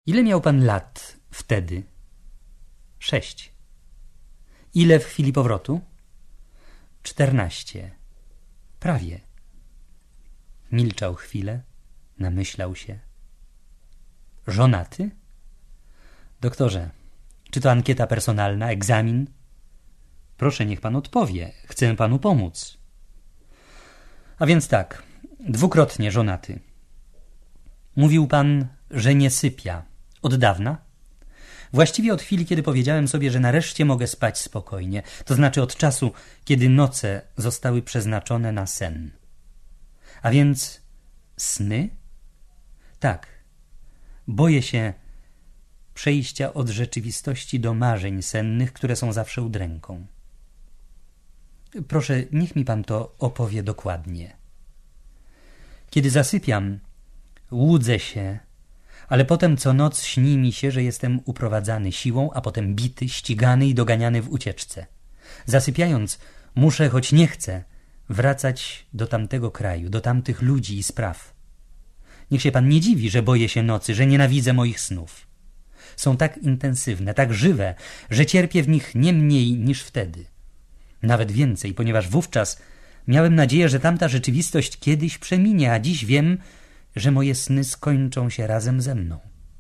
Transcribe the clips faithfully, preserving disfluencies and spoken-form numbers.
Ile miał pan lat wtedy? Sześć. Ile w chwili powrotu? Czternaście. Prawie. Milczał chwilę, namyślał się. Żonaty? Doktorze, czy to ankieta personalna, egzamin? Proszę, niech pan odpowie. Chcę panu pomóc. A więc tak, dwukrotnie żonaty. Mówił pan, że nie sypia. Od dawna? Właściwie od chwili, kiedy powiedziałem sobie, że nareszcie mogę spać spokojnie. To znaczy od czasu, kiedy noce zostały przeznaczone na sen. A więc sny? Tak. Boję się przejścia od rzeczywistości do marzeń sennych, które są zawsze udręką. Proszę, niech mi pan to opowie dokładnie. Kiedy zasypiam, łudzę się, ale potem co noc śni mi się, że jestem uprowadzany siłą, a potem bity, ścigany i doganiany w ucieczce. Zasypiając, muszę, choć nie chcę, wracać do tamtego kraju, do tamtych ludzi i spraw. Niech się pan nie dziwi, że boję się nocy, że nienawidzę moich snów. Są tak intensywne, tak żywe, że cierpię w nich nie mniej niż wtedy. Nawet więcej, ponieważ wówczas miałem nadzieję, że tamta rzeczywistość kiedyś przeminie, a dziś wiem, że moje sny skończą się razem ze mną.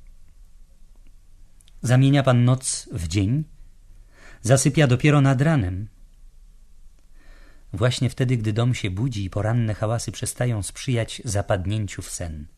Zamienia pan noc w dzień? Zasypia dopiero nad ranem. Właśnie wtedy, gdy dom się budzi i poranne hałasy przestają sprzyjać zapadnięciu w sen.